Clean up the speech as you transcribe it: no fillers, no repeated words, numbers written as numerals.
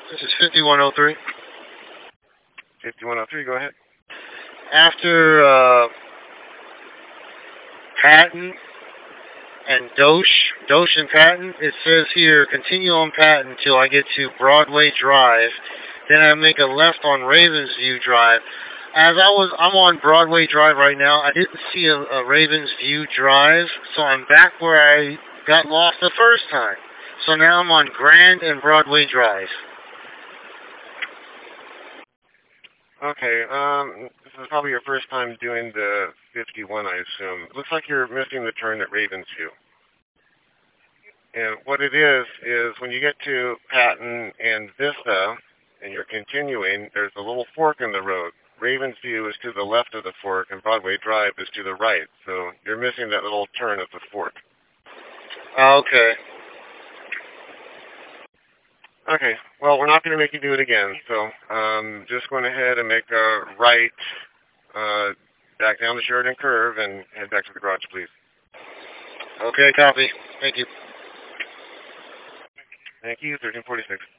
This is 5103. 5103, go ahead. After Patton and Dosh and Patton, it says here, continue on Patton until I get to Broadway Drive. Then I make a left on Ravensview Drive. I'm on Broadway Drive right now. I didn't see a Ravensview Drive, so I'm back where I got lost the first time. So now I'm on Grand and Broadway Drive. Okay, this is probably your first time doing the 51, I assume. Looks like you're missing the turn at Ravensview. And what it is when you get to Patton and Vista, and you're continuing, there's a little fork in the road. Ravensview is to the left of the fork, and Broadway Drive is to the right. So you're missing that little turn at the fork. Okay. Okay, well, we're not going to make you do it again, so just going ahead and make a right back down the Sheridan Curve and head back to the garage, please. Okay, copy. Thank you. Thank you, 1346.